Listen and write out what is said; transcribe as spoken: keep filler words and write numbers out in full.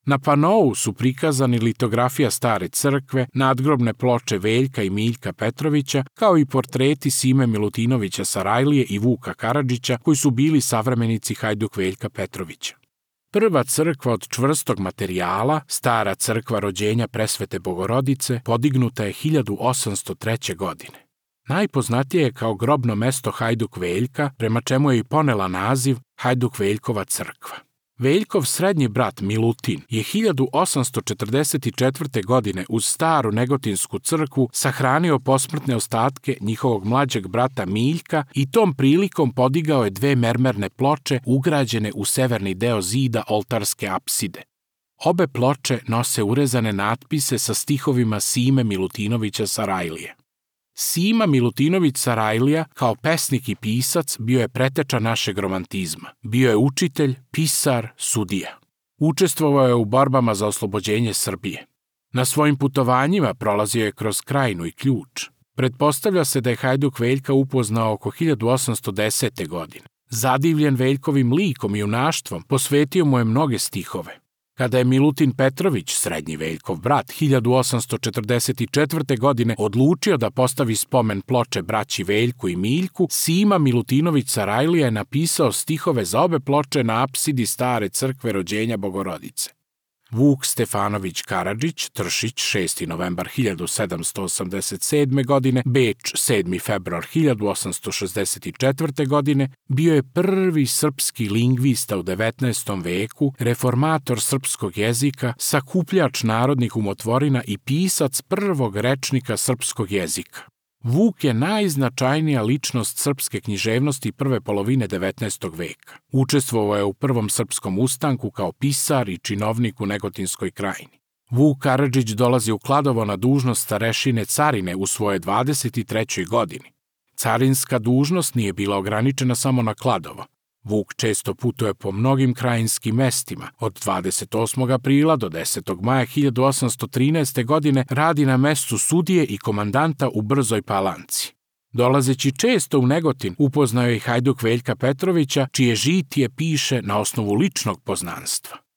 Na panou su prikazani litografija stare crkve, nadgrobne ploče Veljka i Miljka Petrovića, kao i portreti Sime Milutinovića Sarajlije i Vuka Karadžića, koji su bili savremenici Hajduk Veljka Petrovića. Prva crkva od čvrstog materijala, stara crkva rođenja Presvete Bogorodice, podignuta je hiljadu osamsto treće. godine. Najpoznatije je kao grobno mesto Hajduk Veljka, prema čemu je i ponela naziv Hajduk Veljkova crkva. Veljkov srednji brat Milutin je hiljadu osamsto četrdeset četvrte. godine uz staru Negotinsku crkvu sahranio posmrtne ostatke njihovog mlađeg brata Miljka i tom prilikom podigao je dve mermerne ploče ugrađene u severni deo zida oltarske apside. Obe ploče nose urezane natpise sa stihovima Sime Milutinovića Sarajlije. Sima Milutinović Sarajlija, kao pesnik i pisac, bio je preteča našeg romantizma. Bio je učitelj, pisar, sudija. Učestvovao je u borbama za oslobođenje Srbije. Na svojim putovanjima prolazio je kroz Krajinu i Ključ. Pretpostavlja se da je Hajduk Veljka upoznao oko hiljadu osamsto desete. godine. Zadivljen Veljkovim likom i junaštvom, posvetio mu je mnoge stihove. Kada je Milutin Petrović, srednji Veljkov brat, hiljadu osamsto četrdeset četvrte. godine odlučio da postavi spomen ploče braći Veljku i Miljku, Sima Milutinović Sarajlija je napisao stihove za obe ploče na apsidi stare crkve rođenja Bogorodice. Vuk Stefanović Karadžić, Tršić, šesti novembar hiljadu sedamsto osamdeset sedme. godine, Beč, sedmi februar hiljadu osamsto šezdeset četvrte. godine, bio je prvi srpski lingvista u devetnaestom veku, reformator srpskog jezika, sakupljač narodnih umotvorina i pisac prvog rečnika srpskog jezika. Vuk je najznačajnija ličnost srpske književnosti prve polovine devetnaestog. veka. Učestvovao je u prvom srpskom ustanku kao pisar i činovnik u Negotinskoj Krajini. Vuk Karadžić dolazi u Kladovo na dužnost starešine carine u svojoj dvadeset trećoj. godini. Carinska dužnost nije bila ograničena samo na Kladovo. Vuk često putuje po mnogim krajinskim mestima. Od dvadeset osmog aprila do desetog maja hiljadu osamsto trinaeste. godine radi na mestu sudije i komandanta u Brzoj Palanci. Dolazeći često u Negotin, upoznao je i Hajduk Veljka Petrovića, čije žitije piše na osnovu ličnog poznanstva.